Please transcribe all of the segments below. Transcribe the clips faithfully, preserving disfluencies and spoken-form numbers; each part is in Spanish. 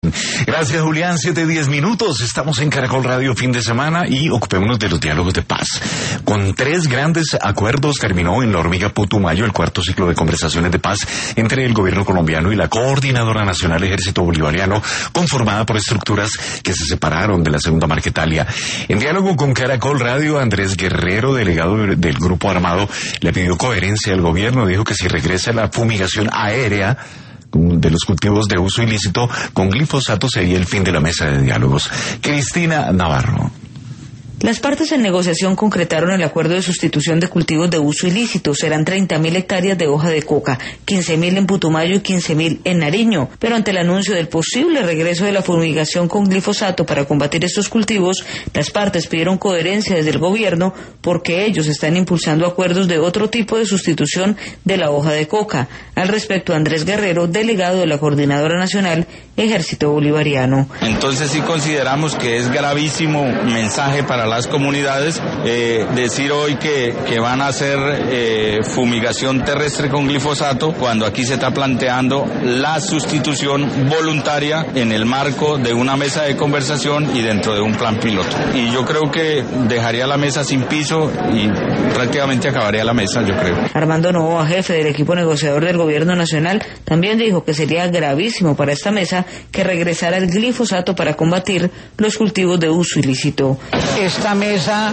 Gracias, Julián. Siete, diez minutos. Estamos en Caracol Radio fin de semana y ocupémonos de los diálogos de paz. Con tres grandes acuerdos terminó en la Hormiga Putumayo el cuarto ciclo de conversaciones de paz entre el gobierno colombiano y la Coordinadora Nacional Ejército Bolivariano, conformada por estructuras que se separaron de la Segunda Marquetalia. En diálogo con Caracol Radio, Andrés Guerrero, delegado del Grupo Armado, le pidió coherencia al gobierno. Dijo que si regresa la fumigación aérea de los cultivos de uso ilícito con glifosato sería el fin de la mesa de diálogos. Cristina Navarro. Las partes en negociación concretaron el acuerdo de sustitución de cultivos de uso ilícito. Serán treinta mil hectáreas de hoja de coca, quince mil en Putumayo y quince mil en Nariño. Pero ante el anuncio del posible regreso de la fumigación con glifosato para combatir estos cultivos, las partes pidieron coherencia desde el gobierno porque ellos están impulsando acuerdos de otro tipo de sustitución de la hoja de coca. Al respecto, Andrés Guerrero, delegado de la Coordinadora Nacional Ejército Bolivariano. Entonces sí consideramos que es gravísimo mensaje para las comunidades eh, decir hoy que, que van a hacer eh, fumigación terrestre con glifosato cuando aquí se está planteando la sustitución voluntaria en el marco de una mesa de conversación y dentro de un plan piloto. Y yo creo que dejaría la mesa sin piso y prácticamente acabaría la mesa, yo creo. Armando Novoa, jefe del equipo negociador del Gobierno Nacional, también dijo que sería gravísimo para esta mesa que regresara el glifosato para combatir los cultivos de uso ilícito. Esta mesa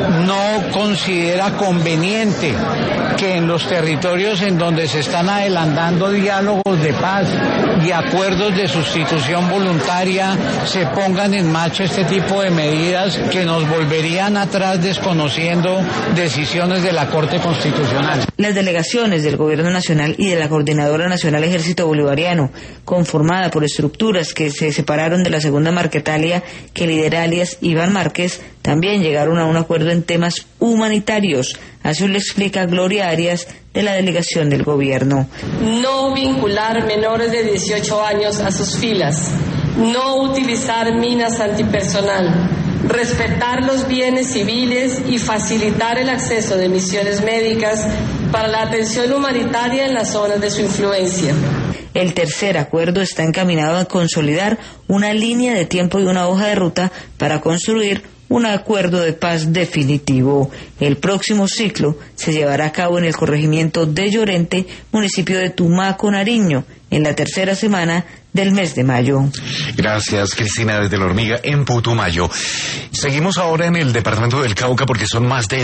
no considera conveniente que en los territorios en donde se están adelantando diálogos de paz y acuerdos de sustitución voluntaria se pongan en marcha este tipo de medidas que nos volverían atrás desconociendo decisiones de la Corte Constitucional. Las delegaciones del Gobierno Nacional y de la Coordinadora Nacional Ejército Bolivariano, conformada por estructuras que se separaron de la Segunda Marquetalia que lidera alias Iván Márquez, también llegaron a un acuerdo en temas humanitarios. Así lo explica Gloria Arias, de la delegación del gobierno. No vincular menores de dieciocho años a sus filas, no utilizar minas antipersonal, respetar los bienes civiles y facilitar el acceso de misiones médicas para la atención humanitaria en las zonas de su influencia. El tercer acuerdo está encaminado a consolidar una línea de tiempo y una hoja de ruta para construir un acuerdo de paz definitivo. El próximo ciclo se llevará a cabo en el corregimiento de Llorente, municipio de Tumaco, Nariño, en la tercera semana del mes de mayo. Gracias, Cristina, desde La Hormiga en Putumayo. Seguimos ahora en el departamento del Cauca porque son más de